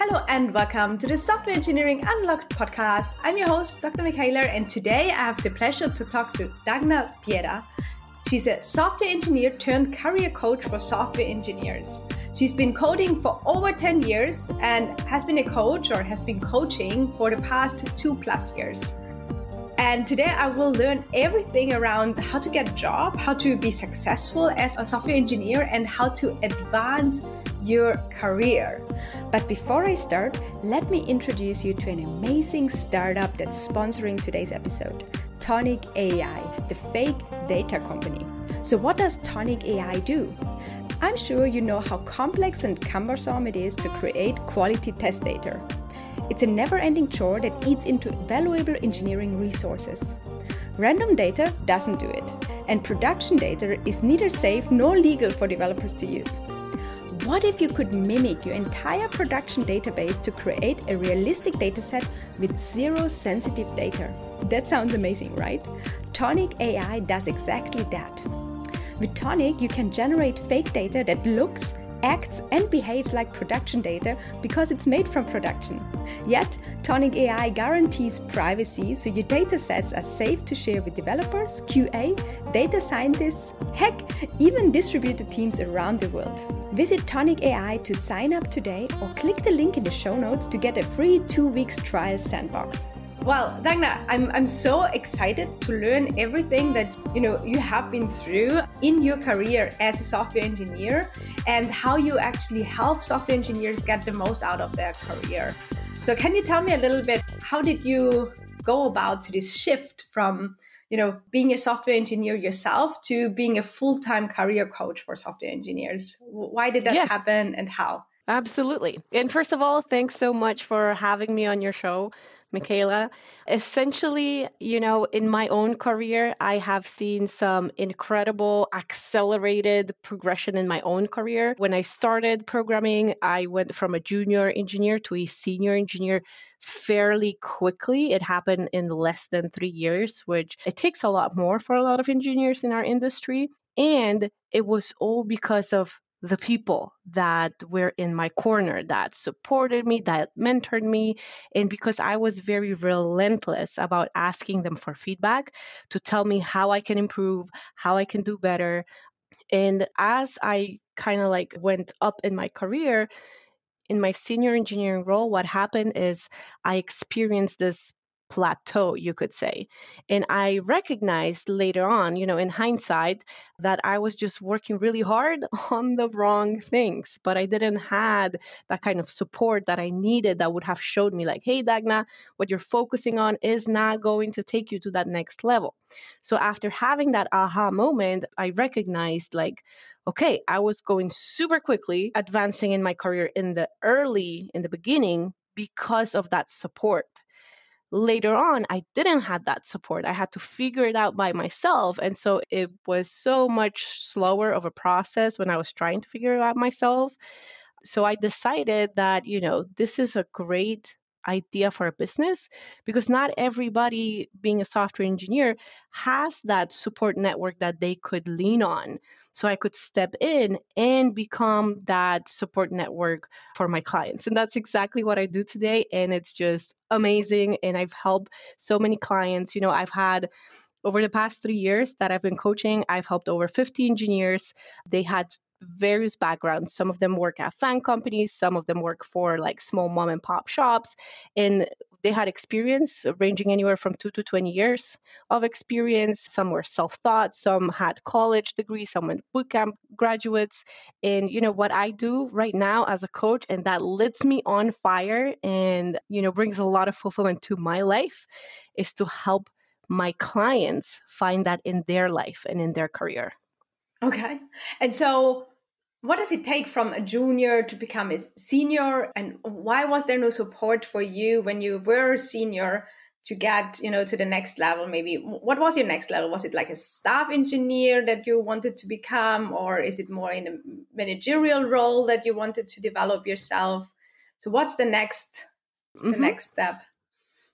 Hello and welcome to the Software Engineering Unlocked podcast. I'm your host, Dr. Michaela, and today I have the pleasure to talk to Dagna Bieda. She's a software engineer turned career coach for software engineers. She's been coding for over 10 years and has been a coach or has been coaching for the past 2+ years. And today I will learn everything around how to get a job, how to be successful as a software engineer, and how to advance your career. But before I start, let me introduce you to an amazing startup that's sponsoring today's episode, Tonic AI, the fake data company. So what does Tonic AI do? I'm sure you know how complex and cumbersome it is to create quality test data. It's a never-ending chore that eats into valuable engineering resources. Random data doesn't do it, and production data is neither safe nor legal for developers to use. What if you could mimic your entire production database to create a realistic dataset with zero sensitive data? That sounds amazing, right? Tonic AI does exactly that. With Tonic, you can generate fake data that looks, acts, and behaves like production data because it's made from production. Yet, Tonic AI guarantees privacy, so your datasets are safe to share with developers, QA, data scientists, heck, even distributed teams around the world. Visit Tonic AI to sign up today or click the link in the show notes to get a free 2-week trial sandbox. Well, Dagna, I'm so excited to learn everything that you have been through in your career as a software engineer and how you actually help software engineers get the most out of their career. So can you tell me a little bit, how did you go about to this shift from being a software engineer yourself to being a full-time career coach for software engineers? Why did that happen and how? Absolutely. And first of all, thanks so much for having me on your show, Michaela. Essentially, in my own career, I have seen some incredible accelerated progression in my own career. When I started programming, I went from a junior engineer to a senior engineer fairly quickly. It happened in less than 3 years, which it takes a lot more for a lot of engineers in our industry. And it was all because of the people that were in my corner, that supported me, that mentored me. And because I was very relentless about asking them for feedback to tell me how I can improve, how I can do better. And as I kind of went up in my career, in my senior engineering role, what happened is I experienced this plateau, you could say. And I recognized later on, in hindsight, that I was just working really hard on the wrong things, but I didn't had that kind of support that I needed that would have showed me hey, Dagna, what you're focusing on is not going to take you to that next level. So after having that aha moment, I recognized okay, I was going super quickly, advancing in my career in the beginning because of that support. Later on, I didn't have that support. I had to figure it out by myself. And so it was so much slower of a process when I was trying to figure it out myself. So I decided that, this is a great idea for a business because not everybody being a software engineer has that support network that they could lean on. So I could step in and become that support network for my clients. And that's exactly what I do today. And it's just amazing. And I've helped so many clients. I've had over the past 3 years that I've been coaching, I've helped over 50 engineers. They had various backgrounds. Some of them work at FAANG companies, some of them work for small mom and pop shops, and they had experience ranging anywhere from 2 to 20 years of experience. Some were self-taught, some had college degrees, some went bootcamp graduates. And what I do right now as a coach, and that lights me on fire and brings a lot of fulfillment to my life, is to help my clients find that in their life and in their career. Okay. And so what does it take from a junior to become a senior? And why was there no support for you when you were a senior to get, to the next level? Maybe what was your next level? Was it like a staff engineer that you wanted to become, or is it more in a managerial role that you wanted to develop yourself? So what's the next step?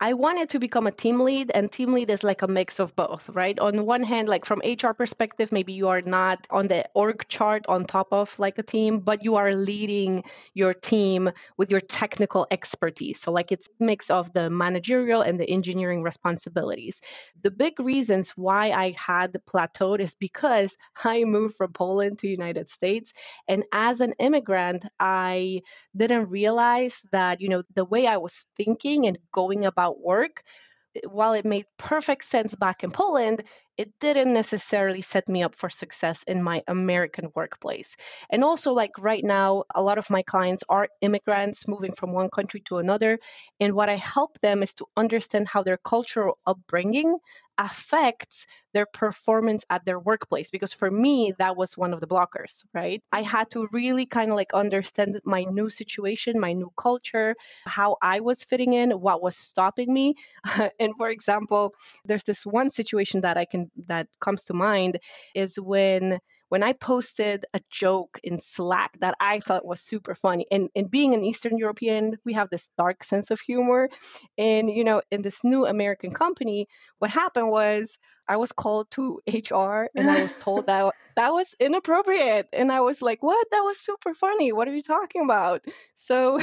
I wanted to become a team lead, and team lead is like a mix of both, right? On one hand, like from HR perspective, maybe you are not on the org chart on top of like a team, but you are leading your team with your technical expertise. So like it's a mix of the managerial and the engineering responsibilities. The big reasons why I had plateaued is because I moved from Poland to United States. And as an immigrant, I didn't realize that, the way I was thinking and going about work, while it made perfect sense back in Poland, it didn't necessarily set me up for success in my American workplace. And also, like right now, a lot of my clients are immigrants moving from one country to another. And what I help them is to understand how their cultural upbringing affects their performance at their workplace. Because for me, that was one of the blockers, right? I had to really kind of like understand my new situation, my new culture, how I was fitting in, what was stopping me. And for example, there's this one situation that comes to mind is when I posted a joke in Slack that I thought was super funny. And being an Eastern European, we have this dark sense of humor. And, in this new American company, what happened was I was called to HR and I was told that that was inappropriate. And I was like, what? That was super funny. What are you talking about? So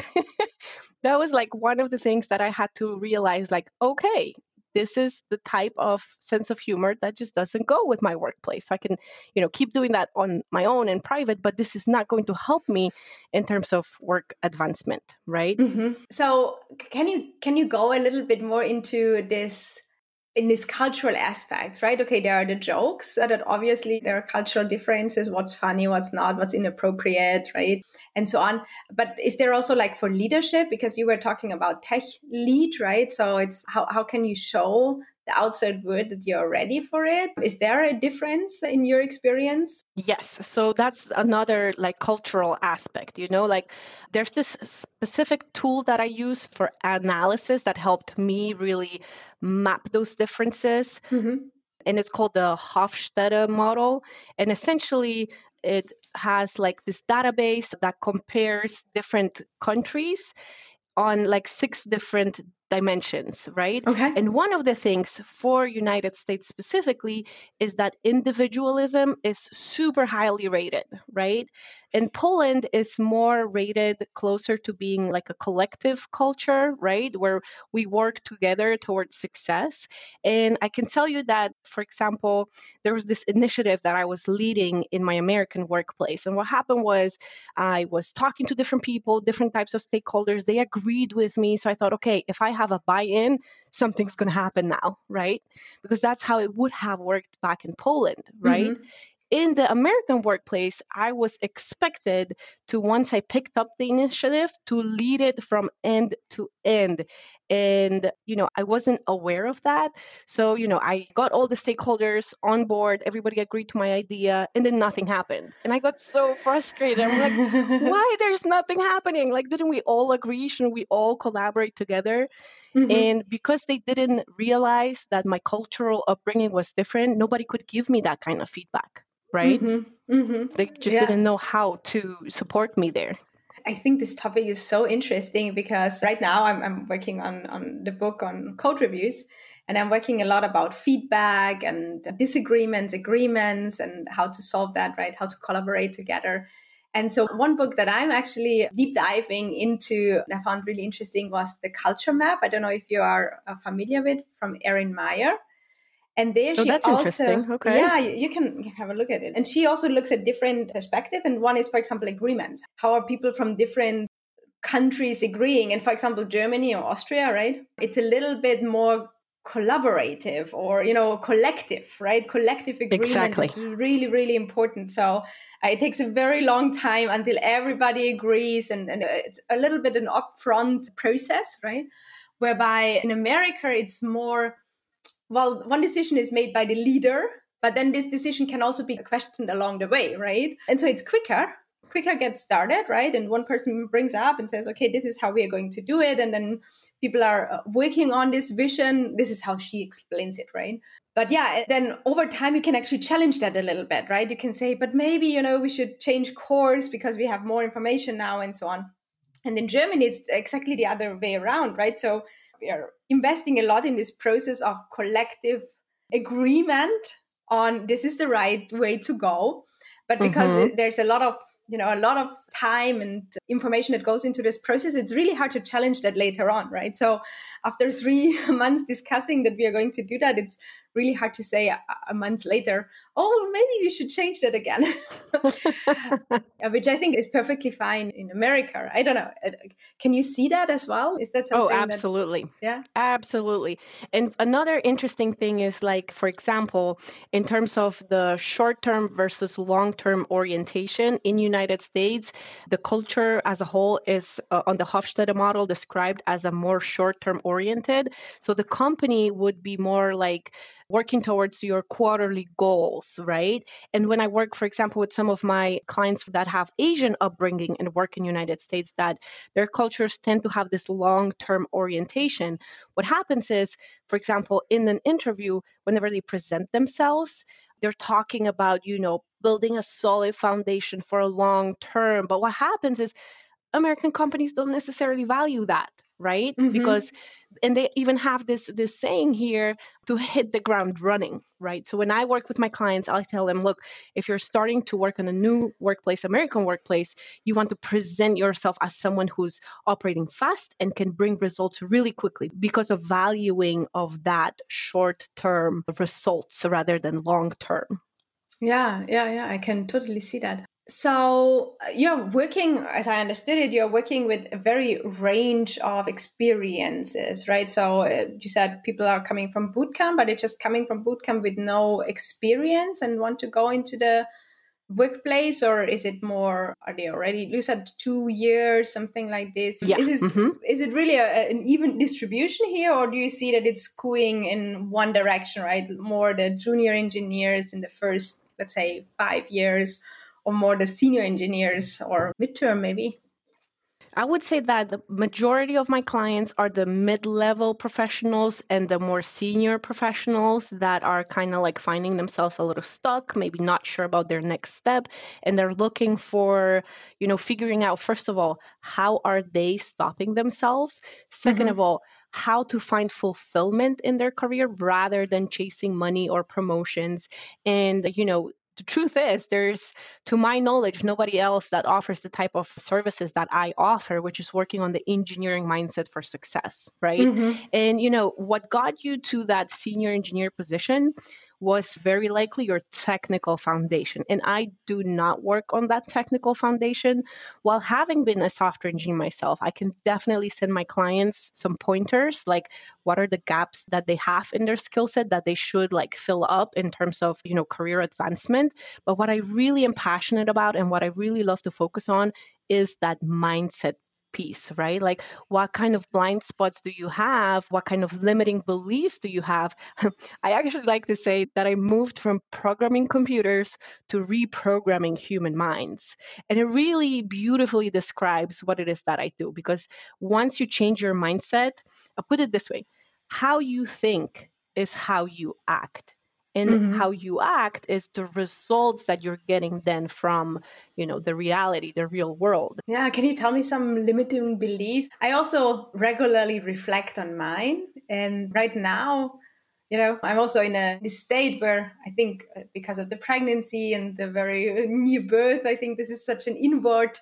that was like one of the things that I had to realize, like, okay, this is the type of sense of humor that just doesn't go with my workplace. So I can, keep doing that on my own in private, but this is not going to help me in terms of work advancement, right? Mm-hmm. So can you go a little bit more into this in these cultural aspects, right? Okay, there are the jokes that obviously there are cultural differences, what's funny, what's not, what's inappropriate, right? And so on. But is there also like for leadership, because you were talking about tech lead, right? So it's how can you show the outside world that you're ready for it? Is there a difference in your experience? Yes. So that's another like cultural aspect, like there's this specific tool that I use for analysis that helped me really map those differences. Mm-hmm. And it's called the Hofstede model. And essentially it has like this database that compares different countries on like 6 different dimensions, right? Okay. And one of the things for United States specifically is that individualism is super highly rated, right? And Poland is more rated closer to being like a collective culture, right? Where we work together towards success. And I can tell you that, for example, there was this initiative that I was leading in my American workplace. And what happened was I was talking to different people, different types of stakeholders. They agreed with me. So I thought, okay, if I have a buy-in, something's going to happen now, right? Because that's how it would have worked back in Poland, right? Mm-hmm. In the American workplace, I was expected to, once I picked up the initiative, to lead it from end to end. And, I wasn't aware of that. So, I got all the stakeholders on board, everybody agreed to my idea, and then nothing happened. And I got so frustrated. I'm like, why there's nothing happening? Like, didn't we all agree? Shouldn't we all collaborate together? Mm-hmm. And because they didn't realize that my cultural upbringing was different, nobody could give me that kind of feedback. Right? Mm-hmm. Mm-hmm. They just didn't know how to support me there. I think this topic is so interesting because right now I'm working on the book on code reviews, and I'm working a lot about feedback and disagreements, agreements, and how to solve that, right? How to collaborate together. And so one book that I'm actually deep diving into and I found really interesting was The Culture Map. I don't know if you are familiar with, from Erin Meyer. And there she that's also, interesting. Okay. yeah, you can have a look at it. And she also looks at different perspectives. And one is, for example, agreements. How are people from different countries agreeing? And for example, Germany or Austria, right? It's a little bit more collaborative or, collective, right? Collective agreement Exactly. is really, really important. So it takes a very long time until everybody agrees. And it's a little bit an upfront process, right? Whereby in America, it's more, well, one decision is made by the leader, but then this decision can also be questioned along the way, right? And so it's quicker gets started, right? And one person brings up and says, okay, this is how we are going to do it. And then people are working on this vision. This is how she explains it, right? But yeah, then over time, you can actually challenge that a little bit, right? You can say, but maybe, we should change course because we have more information now and so on. And in Germany, it's exactly the other way around, right? So we are investing a lot in this process of collective agreement on this is the right way to go. But because there's a lot of time and information that goes into this process, it's really hard to challenge that later on, right? So after 3 months discussing that we are going to do that, it's really hard to say a month later, oh, maybe we should change that again, which I think is perfectly fine in America. I don't know. Can you see that as well? Is that something? Oh, absolutely. Yeah, absolutely. And another interesting thing is, like, for example, in terms of the short-term versus long-term orientation in United States, the culture as a whole is on the Hofstede model described as a more short-term oriented. So the company would be more like working towards your quarterly goals, right? And when I work, for example, with some of my clients that have Asian upbringing and work in United States, that their cultures tend to have this long-term orientation. What happens is, for example, in an interview, whenever they present themselves, they're talking about, building a solid foundation for a long term. But what happens is American companies don't necessarily value that, right? Because, and they even have this saying here, to hit the ground running, right? So when I work with my clients, I'll tell them, look, if you're starting to work in a new workplace, American workplace, you want to present yourself as someone who's operating fast and can bring results really quickly because of valuing of that short-term results rather than long-term. Yeah. I can totally see that. So you're working, as I understood it, you're working with a very range of experiences, right? So you said people are coming from bootcamp, but they're just coming from bootcamp with no experience and want to go into the workplace, or is it more, are they already, you said 2 years, something like this? Yeah. Is it really an even distribution here, or do you see that it's going in one direction, right? More the junior engineers in the first, let's say, 5 years, or more the senior engineers, or midterm maybe? I would say that the majority of my clients are the mid-level professionals and the more senior professionals that are kind of like finding themselves a little stuck, maybe not sure about their next step. And they're looking for, figuring out, first of all, how are they stopping themselves? Second of all, how to find fulfillment in their career rather than chasing money or promotions. And, the truth is, there's, to my knowledge, nobody else that offers the type of services that I offer, which is working on the engineering mindset for success, right? And, what got you to that senior engineer position was very likely your technical foundation. And I do not work on that technical foundation. While having been a software engineer myself, I can definitely send my clients some pointers, like what are the gaps that they have in their skill set that they should fill up in terms of, career advancement. But what I really am passionate about and what I really love to focus on is that mindset piece, right? Like, what kind of blind spots do you have? What kind of limiting beliefs do you have? I actually like to say that I moved from programming computers to reprogramming human minds. And it really beautifully describes what it is that I do, because once you change your mindset, I'll put it this way, how you think is how you act. And how you act is the results that you're getting then from, the reality, the real world. Yeah. Can you tell me some limiting beliefs? I also regularly reflect on mine. And right now, I'm also in a state where I think because of the pregnancy and the very new birth, I think this is such an inward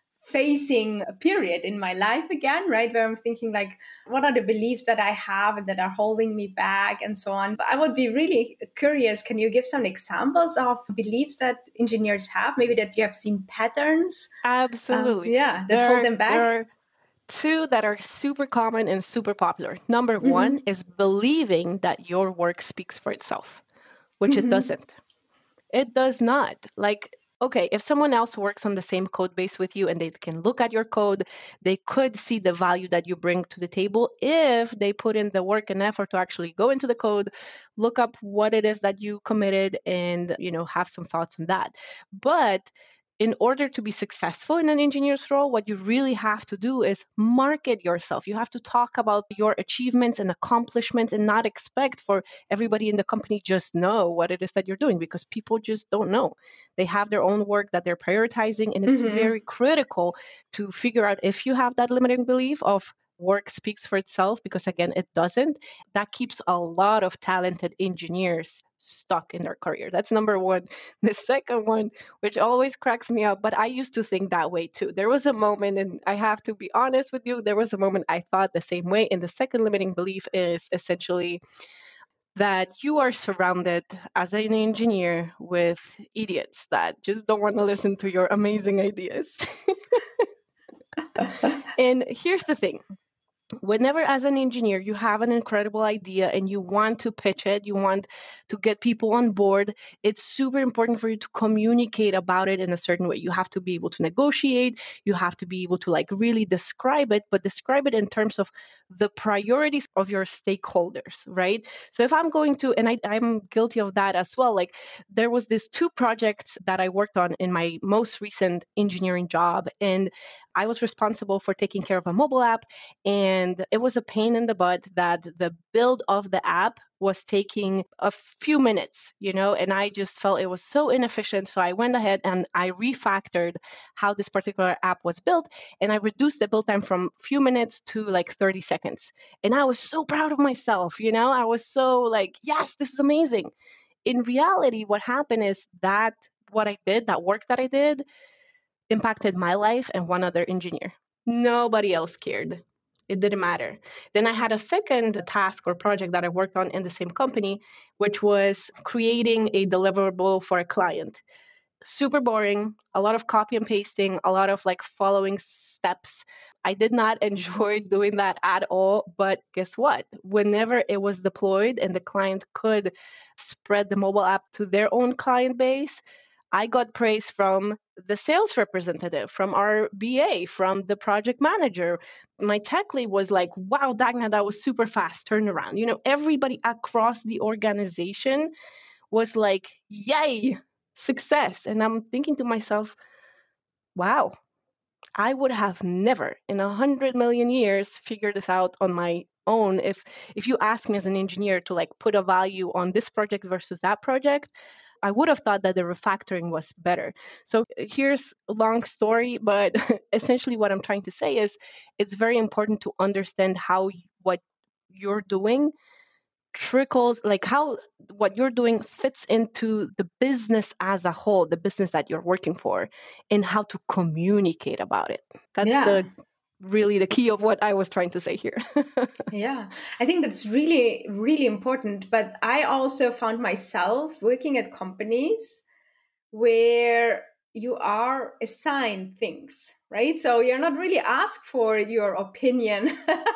facing period in my life again, right? Where I'm thinking what are the beliefs that I have and that are holding me back and so on. But I would be really curious. Can you give some examples of beliefs that engineers have? Maybe that you have seen patterns? Absolutely. That hold them back? There are two that are super common and super popular. Number one is believing that your work speaks for itself, which it doesn't. It does not. Okay, if someone else works on the same code base with you and they can look at your code, they could see the value that you bring to the table if they put in the work and effort to actually go into the code, look up what it is that you committed, and have some thoughts on that. But in order to be successful in an engineer's role, what you really have to do is market yourself. You have to talk about your achievements and accomplishments and not expect for everybody in the company just know what it is that you're doing, because people just don't know. They have their own work that they're prioritizing, and it's very critical to figure out if you have that limiting belief of work speaks for itself, because again, it doesn't. That keeps a lot of talented engineers stuck in their career. That's number one. The second one, which always cracks me up, but I used to think that way too. There was a moment, and I have to be honest with you, there was a moment I thought the same way. And the second limiting belief is essentially that you are surrounded as an engineer with idiots that just don't want to listen to your amazing ideas. And here's the thing. Whenever, as an engineer, you have an incredible idea and you want to pitch it, you want to get people on board, it's super important for you to communicate about it in a certain way. You have to be able to negotiate, you have to be able to like really describe it, but describe it in terms of the priorities of your stakeholders, right? So if I'm going to, and I'm guilty of that as well, like there was this 2 projects that I worked on in my most recent engineering job, and I was responsible for taking care of a mobile app, and it was a pain in the butt that the build of the app was taking a few minutes, and I just felt it was so inefficient. So I went ahead and I refactored how this particular app was built, and I reduced the build time from a few minutes to like 30 seconds. And I was so proud of myself, I was so like, yes, this is amazing. In reality, what happened is that what I did, that work that I did, impacted my life and one other engineer. Nobody else cared. It didn't matter. Then I had a second task or project that I worked on in the same company, which was creating a deliverable for a client. Super boring, a lot of copy and pasting, a lot of like following steps. I did not enjoy doing that at all. But guess what? Whenever it was deployed and the client could spread the mobile app to their own client base, I got praise from the sales representative, from our BA, from the project manager. My tech lead was like, wow, Dagna, that was super fast turnaround. Everybody across the organization was like, yay, success. And I'm thinking to myself, wow, I would have never in 100 million years figured this out on my own. If you ask me as an engineer to like put a value on this project versus that project, I would have thought that the refactoring was better. So here's a long story, but essentially what I'm trying to say is it's very important to understand how what you're doing trickles, like how what you're doing fits into the business as a whole, the business that you're working for, and how to communicate about it. That's really the key of what I was trying to say here. Yeah, I think that's really, really important. But I also found myself working at companies where you are assigned things, right? So you're not really asked for your opinion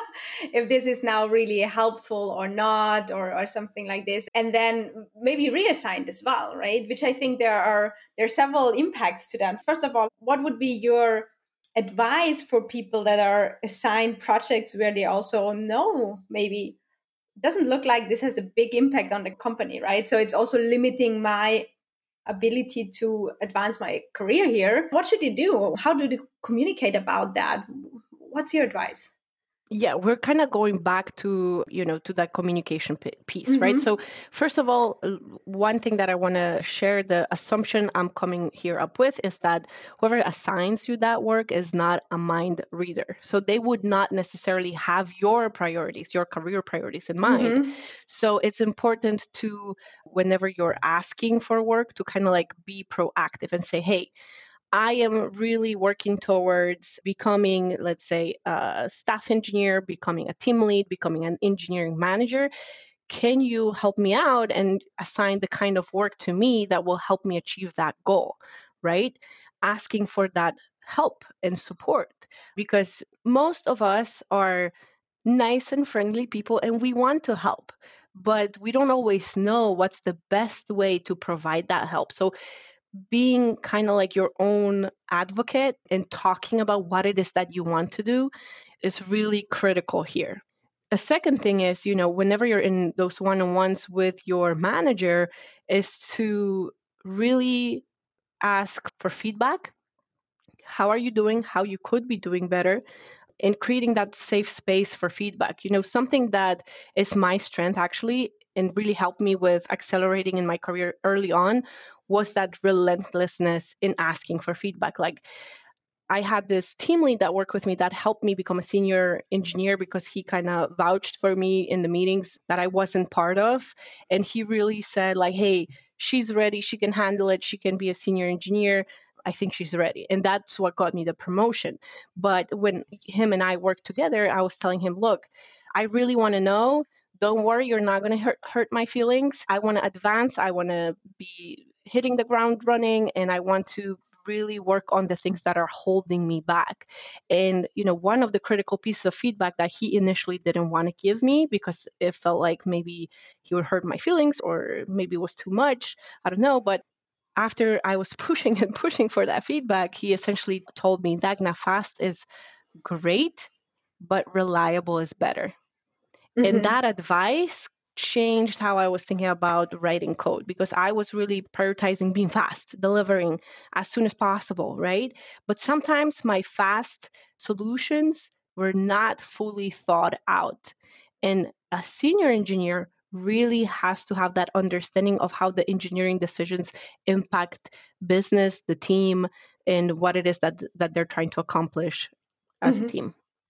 if this is now really helpful or not, or something like this. And then maybe reassigned as well, right? Which I think there are several impacts to that. First of all, what would be your advice for people that are assigned projects where they also know maybe it doesn't look like this has a big impact on the company, right? So it's also limiting my ability to advance my career here. What should you do? How do you communicate about that? What's your advice? Yeah, we're kind of going back to, to that communication piece, right? So first of all, one thing that I want to share, the assumption I'm coming here up with is that whoever assigns you that work is not a mind reader. So they would not necessarily have your priorities, your career priorities in mind. So it's important to, whenever you're asking for work, to kind of like be proactive and say, hey, I am really working towards becoming, let's say, a staff engineer, becoming a team lead, becoming an engineering manager. Can you help me out and assign the kind of work to me that will help me achieve that goal, right? Asking for that help and support, because most of us are nice and friendly people and we want to help, but we don't always know what's the best way to provide that help. So being kind of like your own advocate and talking about what it is that you want to do is really critical here. A second thing is, whenever you're in those one-on-ones with your manager, is to really ask for feedback. How are you doing? How you could be doing better? And creating that safe space for feedback. Something that is my strength actually and really helped me with accelerating in my career early on was that relentlessness in asking for feedback. Like, I had this team lead that worked with me that helped me become a senior engineer because he kind of vouched for me in the meetings that I wasn't part of. And he really said, like, hey, she's ready. She can handle it. She can be a senior engineer. I think she's ready. And that's what got me the promotion. But when him and I worked together, I was telling him, look, I really want to know. Don't worry, you're not going to hurt my feelings. I want to advance. I want to be hitting the ground running, and I want to really work on the things that are holding me back. And, one of the critical pieces of feedback that he initially didn't want to give me because it felt like maybe he would hurt my feelings or maybe it was too much. I don't know. But after I was pushing and pushing for that feedback, he essentially told me, Dagna, fast is great, but reliable is better. And that advice changed how I was thinking about writing code because I was really prioritizing being fast, delivering as soon as possible, right? But sometimes my fast solutions were not fully thought out. And a senior engineer really has to have that understanding of how the engineering decisions impact business, the team, and what it is that they're trying to accomplish as a team.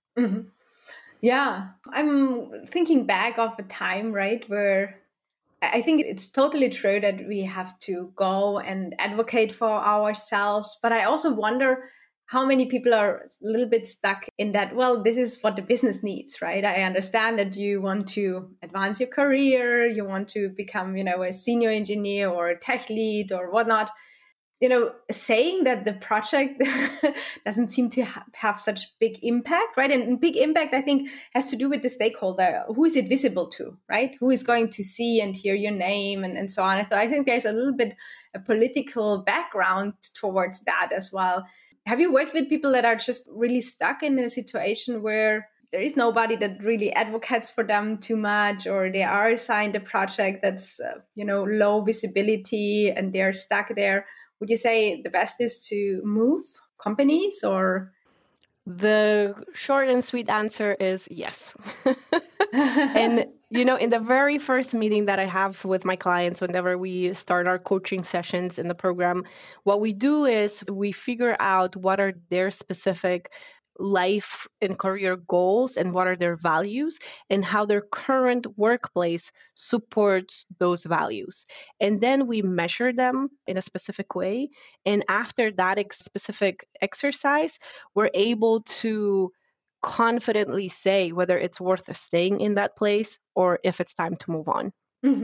Yeah, I'm thinking back of a time, right, where I think it's totally true that we have to go and advocate for ourselves. But I also wonder how many people are a little bit stuck in that, well, this is what the business needs, right? I understand that you want to advance your career, you want to become, a senior engineer or a tech lead or whatnot. Saying that the project doesn't seem to have such big impact, right? And big impact, I think, has to do with the stakeholder. Who is it visible to, right? Who is going to see and hear your name and so on? So I think there's a little bit a political background towards that as well. Have you worked with people that are just really stuck in a situation where there is nobody that really advocates for them too much, or they are assigned a project that's, low visibility and they're stuck there? Would you say the best is to move companies or? The short and sweet answer is yes. And, in the very first meeting that I have with my clients, whenever we start our coaching sessions in the program, what we do is we figure out what are their specific life and career goals and what are their values and how their current workplace supports those values. And then we measure them in a specific way. And after that specific exercise, we're able to confidently say whether it's worth staying in that place or if it's time to move on.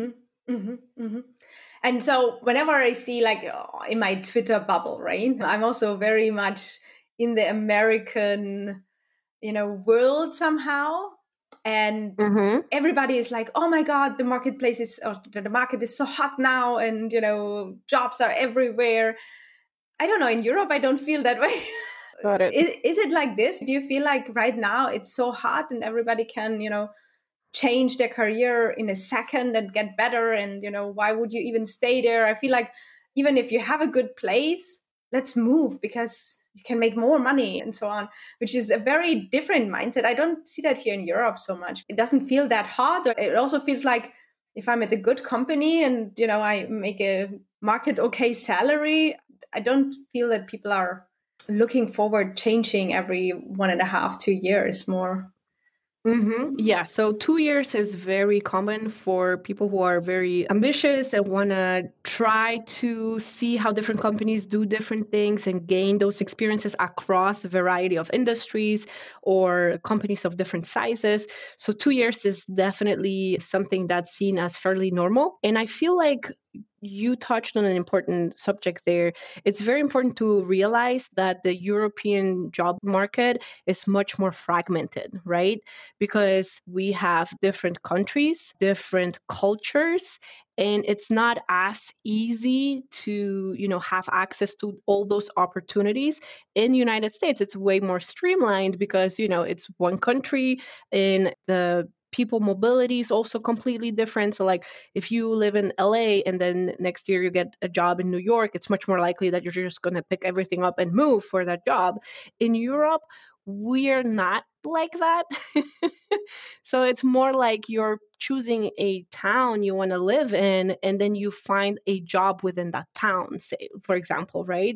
And so whenever I see in my Twitter bubble, right, I'm also very much in the American, world somehow. And everybody is like, oh my God, the market is so hot now. And, jobs are everywhere. I don't know. In Europe, I don't feel that way. Got it. Is it like this? Do you feel like right now it's so hot and everybody can, change their career in a second and get better? And, why would you even stay there? I feel like even if you have a good place, let's move because you can make more money and so on, which is a very different mindset. I don't see that here in Europe so much. It doesn't feel that hot. It also feels like if I'm at a good company and, I make a market okay salary, I don't feel that people are looking forward changing every 1.5, 2 years more. Yeah, so 2 years is very common for people who are very ambitious and want to try to see how different companies do different things and gain those experiences across a variety of industries or companies of different sizes. So 2 years is definitely something that's seen as fairly normal. And I feel like you touched on an important subject there. It's very important to realize that the European job market is much more fragmented, right? Because we have different countries, different cultures, and it's not as easy to, have access to all those opportunities. In the United States, it's way more streamlined because, it's one country and the people mobility is also completely different. So like if you live in LA and then next year you get a job in New York, it's much more likely that you're just going to pick everything up and move for that job. In Europe, we're not like that. So it's more like you're choosing a town you want to live in, and then you find a job within that town, say, for example, right?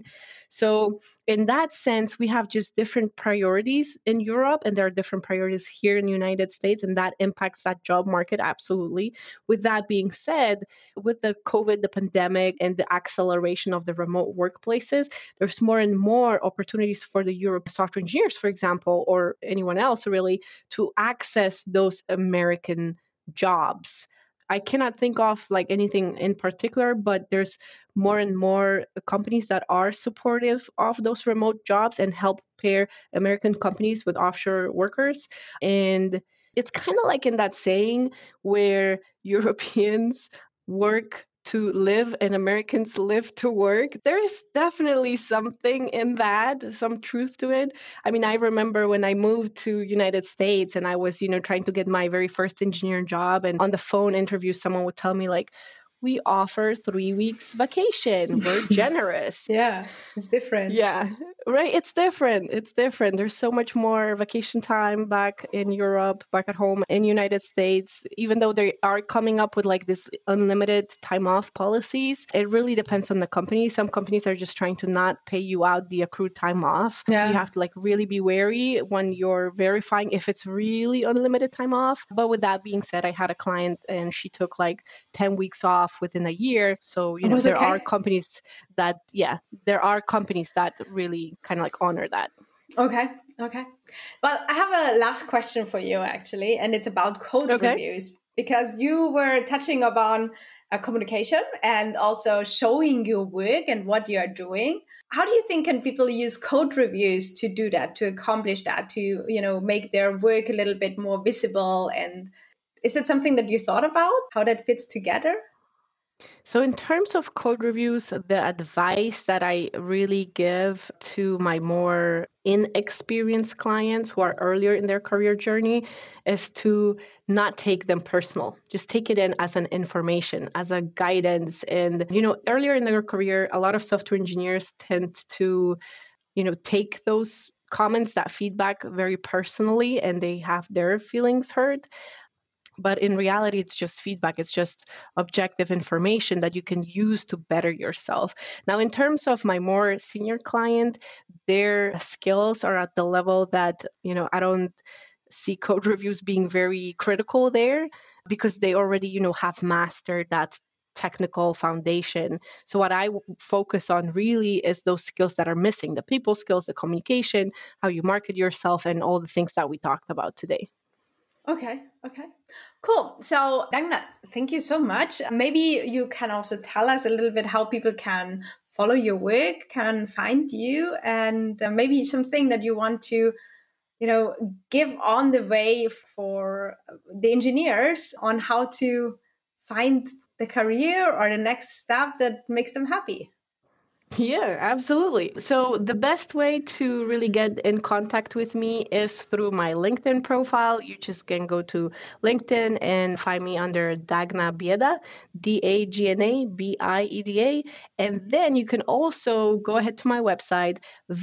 So in that sense, we have just different priorities in Europe, and there are different priorities here in the United States, and that impacts that job market absolutely. With that being said, with the COVID, the pandemic, and the acceleration of the remote workplaces, there's more and more opportunities for the Europe software engineers, for example, or anyone else really, to access those American jobs. I cannot think of like anything in particular, but there's more and more companies that are supportive of those remote jobs and help pair American companies with offshore workers. And it's kind of like in that saying where Europeans work to live and Americans live to work. There's definitely something in that, some truth to it. I mean, I remember when I moved to United States and I was, trying to get my very first engineering job, and on the phone interview, someone would tell me like, we offer 3 weeks vacation. We're generous. Yeah, it's different. Yeah, right. It's different. It's different. There's so much more vacation time back in Europe, back at home in United States. Even though they are coming up with like this unlimited time off policies, it really depends on the company. Some companies are just trying to not pay you out the accrued time off. So you have to like really be wary when you're verifying if it's really unlimited time off. But with that being said, I had a client and she took like 10 weeks off within a year. So, there are companies that, there are companies that really kind of like honor that. Okay. Well, I have a last question for you actually, and it's about code reviews, because you were touching upon communication and also showing your work and what you are doing. How do you think can people use code reviews to do that, to accomplish that, to, make their work a little bit more visible? And is that something that you thought about, how that fits together? So in terms of code reviews, the advice that I really give to my more inexperienced clients who are earlier in their career journey is to not take them personal. Just take it in as an information, as a guidance. And, earlier in their career, a lot of software engineers tend to, take those comments, that feedback very personally, and they have their feelings hurt. But in reality, it's just feedback. It's just objective information that you can use to better yourself. Now, in terms of my more senior client, their skills are at the level that, I don't see code reviews being very critical there, because they already, have mastered that technical foundation. So what I focus on really is those skills that are missing, the people skills, the communication, how you market yourself, and all the things that we talked about today. Okay. Cool. So, Dagna, thank you so much. Maybe you can also tell us a little bit how people can follow your work, can find you, and maybe something that you want to, give on the way for the engineers on how to find the career or the next step that makes them happy. Yeah, absolutely. So the best way to really get in contact with me is through my LinkedIn profile. You just can go to LinkedIn and find me under Dagna Bieda, Dagna Bieda. And then you can also go ahead to my website,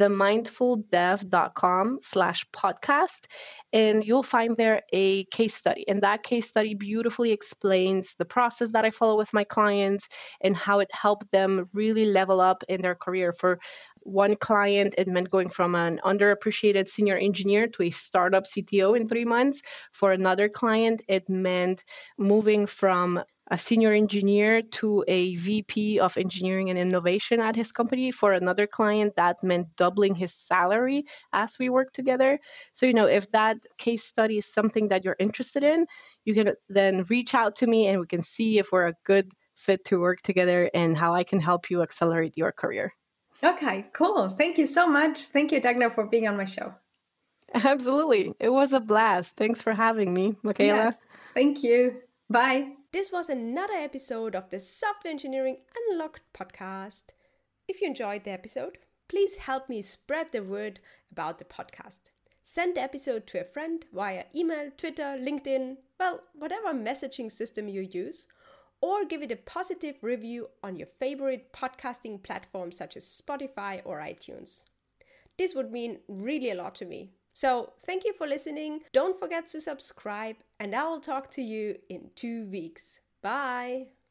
themindfuldev.com/podcast, and you'll find there a case study. And that case study beautifully explains the process that I follow with my clients and how it helped them really level up in their career. For one client, it meant going from an underappreciated senior engineer to a startup CTO in 3 months. For another client, it meant moving from a senior engineer to a VP of engineering and innovation at his company. For another client, that meant doubling his salary as we worked together. So, if that case study is something that you're interested in, you can then reach out to me and we can see if we're a good fit to work together and how I can help you accelerate your career. Okay, cool. Thank you so much. Thank you, Dagna, for being on my show. Absolutely. It was a blast. Thanks for having me, Michaela. Yeah, thank you. Bye. This was another episode of the Software Engineering Unlocked podcast. If you enjoyed the episode, please help me spread the word about the podcast. Send the episode to a friend via email, Twitter, LinkedIn, whatever messaging system you use, or give it a positive review on your favorite podcasting platforms such as Spotify or iTunes. This would mean really a lot to me. So thank you for listening. Don't forget to subscribe, and I will talk to you in 2 weeks. Bye.